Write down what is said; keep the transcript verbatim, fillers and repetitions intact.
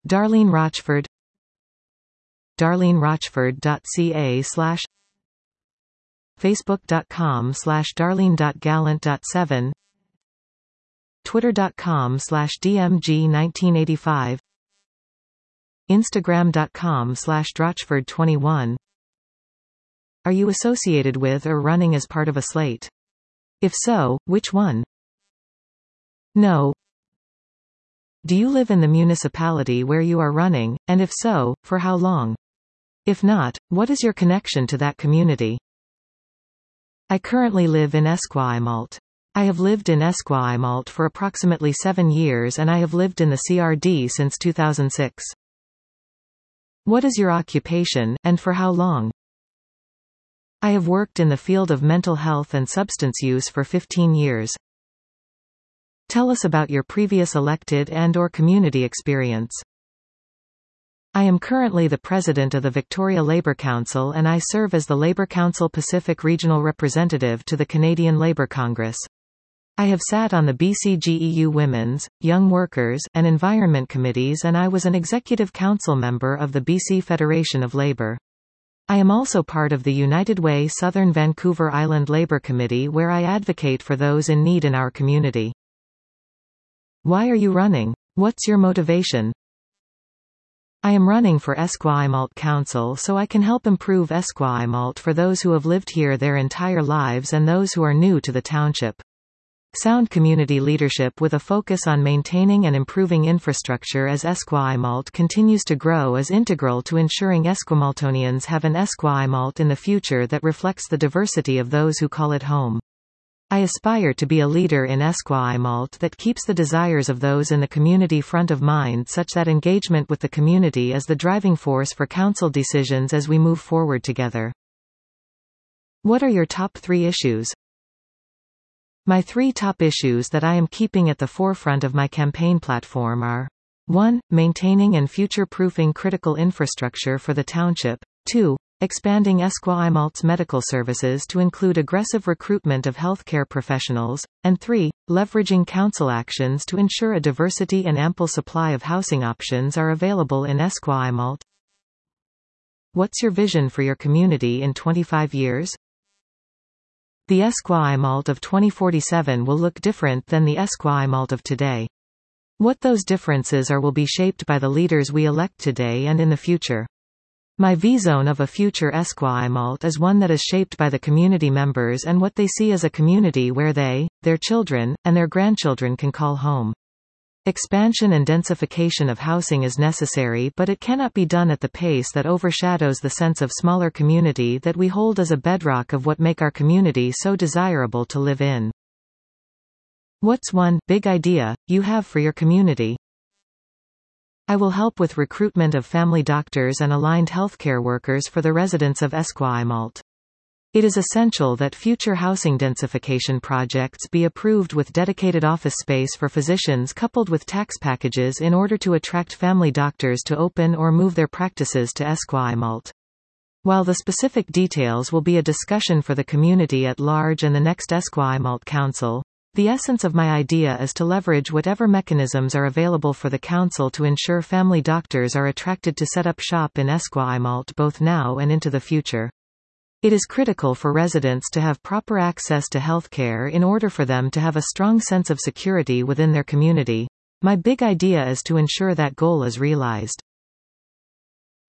Darlene Rochford. Darlene Rochford dot C A slash Facebook dot com slash Darlene dot Gallant dot seven Twitter dot com slash D M G nineteen eighty-five Instagram dot com slash Drochford twenty-one. Are you associated with or running as part of a slate? If so, which one? No. Do you live in the municipality where you are running, and if so, for how long? If not, what is your connection to that community? I currently live in Esquimalt. I have lived in Esquimalt for approximately seven years and I have lived in the C R D since two thousand six. What is your occupation, and for how long? I have worked in the field of mental health and substance use for fifteen years. Tell us about your previous elected and/or community experience. I am currently the president of the Victoria Labour Council and I serve as the Labour Council Pacific Regional Representative to the Canadian Labour Congress. I have sat on the B C G E U Women's, Young Workers, and Environment Committees and I was an Executive Council member of the B C Federation of Labour. I am also part of the United Way Southern Vancouver Island Labour Committee where I advocate for those in need in our community. Why are you running? What's your motivation? I am running for Esquimalt Council so I can help improve Esquimalt for those who have lived here their entire lives and those who are new to the township. Sound community leadership with a focus on maintaining and improving infrastructure as Esquimalt continues to grow is integral to ensuring Esquimaltonians have an Esquimalt in the future that reflects the diversity of those who call it home. I aspire to be a leader in Esquimalt that keeps the desires of those in the community front of mind such that engagement with the community is the driving force for council decisions as we move forward together. What are your top three issues? My three top issues that I am keeping at the forefront of my campaign platform are one Maintaining and future-proofing critical infrastructure for the township, two Expanding Esquimalt's medical services to include aggressive recruitment of healthcare professionals, and three Leveraging council actions to ensure a diversity and ample supply of housing options are available in Esquimalt. What's your vision for your community in twenty-five years? The Esquimalt of twenty forty-seven will look different than the Esquimalt of today. What those differences are will be shaped by the leaders we elect today and in the future. My vision of a future Esquimalt is one that is shaped by the community members and what they see as a community where they, their children, and their grandchildren can call home. Expansion and densification of housing is necessary, but it cannot be done at the pace that overshadows the sense of smaller community that we hold as a bedrock of what make our community so desirable to live in. What's one big idea you have for your community? I will help with recruitment of family doctors and aligned healthcare workers for the residents of Esquimalt. It is essential that future housing densification projects be approved with dedicated office space for physicians coupled with tax packages in order to attract family doctors to open or move their practices to Esquimalt. While the specific details will be a discussion for the community at large and the next Esquimalt Council, the essence of my idea is to leverage whatever mechanisms are available for the council to ensure family doctors are attracted to set up shop in Esquimalt both now and into the future. It is critical for residents to have proper access to healthcare in order for them to have a strong sense of security within their community. My big idea is to ensure that goal is realized.